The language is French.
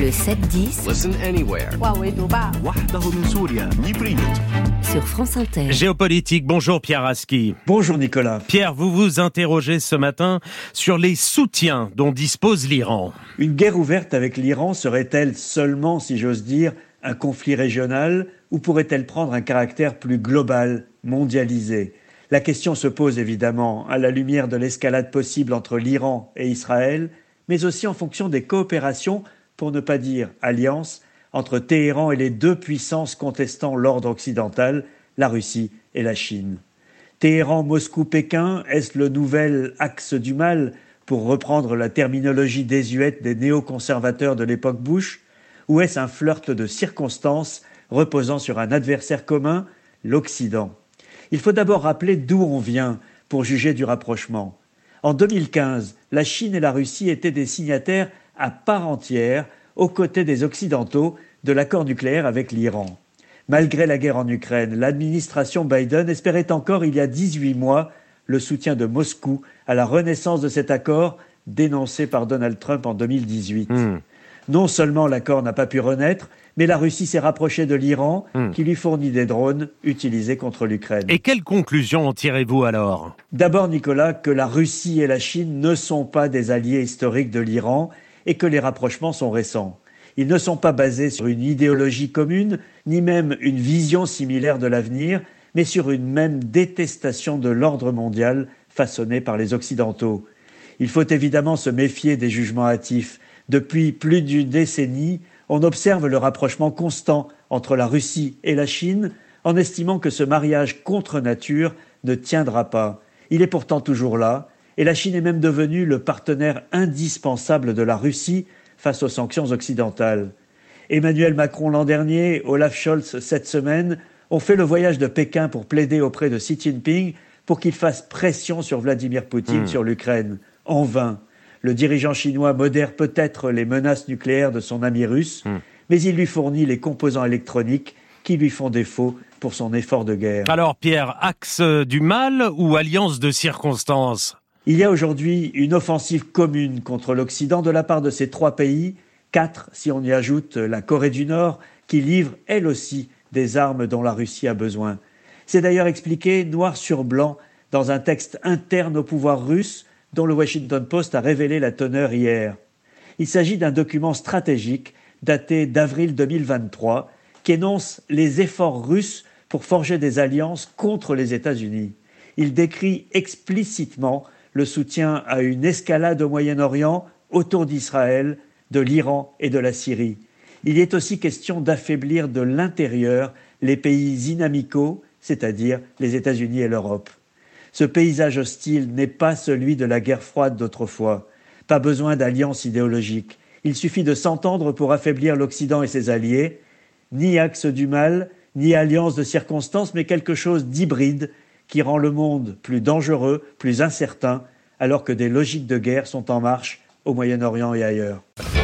Le 7-10 Listen anywhere. sur France Inter. Géopolitique, bonjour Pierre Aski. Bonjour Nicolas. Pierre, vous vous interrogez ce matin sur les soutiens dont dispose l'Iran. Une guerre ouverte avec l'Iran serait-elle seulement, si j'ose dire, un conflit régional ou pourrait-elle prendre un caractère plus global, mondialisé ? La question se pose évidemment à la lumière de l'escalade possible entre l'Iran et Israël, mais aussi en fonction des coopérations, pour ne pas dire alliances, entre Téhéran et les deux puissances contestant l'ordre occidental, la Russie et la Chine. Téhéran, Moscou, Pékin, est-ce le nouvel axe du mal, pour reprendre la terminologie désuète des néoconservateurs de l'époque Bush, ou est-ce un flirt de circonstances reposant sur un adversaire commun, l'Occident ? Il faut d'abord rappeler d'où on vient pour juger du rapprochement. En 2015, la Chine et la Russie étaient des signataires à part entière, aux côtés des Occidentaux, de l'accord nucléaire avec l'Iran. Malgré la guerre en Ukraine, l'administration Biden espérait encore il y a 18 mois le soutien de Moscou à la renaissance de cet accord dénoncé par Donald Trump en 2018. Non seulement l'accord n'a pas pu renaître, mais la Russie s'est rapprochée de l'Iran qui lui fournit des drones utilisés contre l'Ukraine. Et quelles conclusions en tirez-vous alors ? D'abord, Nicolas, que la Russie et la Chine ne sont pas des alliés historiques de l'Iran et que les rapprochements sont récents. Ils ne sont pas basés sur une idéologie commune, ni même une vision similaire de l'avenir, mais sur une même détestation de l'ordre mondial façonné par les Occidentaux. Il faut évidemment se méfier des jugements hâtifs. Depuis plus d'une décennie, on observe le rapprochement constant entre la Russie et la Chine, en estimant que ce mariage contre nature ne tiendra pas. Il est pourtant toujours là, et la Chine est même devenue le partenaire indispensable de la Russie face aux sanctions occidentales. Emmanuel Macron l'an dernier, Olaf Scholz cette semaine, ont fait le voyage de Pékin pour plaider auprès de Xi Jinping pour qu'il fasse pression sur Vladimir Poutine sur l'Ukraine. En vain. Le dirigeant chinois modère peut-être les menaces nucléaires de son ami russe, mais il lui fournit les composants électroniques qui lui font défaut pour son effort de guerre. Alors Pierre, axe du mal ou alliance de circonstances ? Il y a aujourd'hui une offensive commune contre l'Occident de la part de ces trois pays, 4 si on y ajoute la Corée du Nord, qui livre elle aussi des armes dont la Russie a besoin. C'est d'ailleurs expliqué noir sur blanc dans un texte interne au pouvoir russe dont le Washington Post a révélé la teneur hier. Il s'agit d'un document stratégique daté d'avril 2023 qui énonce les efforts russes pour forger des alliances contre les États-Unis. Il décrit explicitement le soutien à une escalade au Moyen-Orient autour d'Israël, de l'Iran et de la Syrie. Il y est aussi question d'affaiblir de l'intérieur les pays inamicaux, c'est-à-dire les États-Unis et l'Europe. Ce paysage hostile n'est pas celui de la guerre froide d'autrefois. Pas besoin d'alliance idéologique. Il suffit de s'entendre pour affaiblir l'Occident et ses alliés. Ni axe du mal, ni alliance de circonstances, mais quelque chose d'hybride qui rend le monde plus dangereux, plus incertain, alors que des logiques de guerre sont en marche au Moyen-Orient et ailleurs.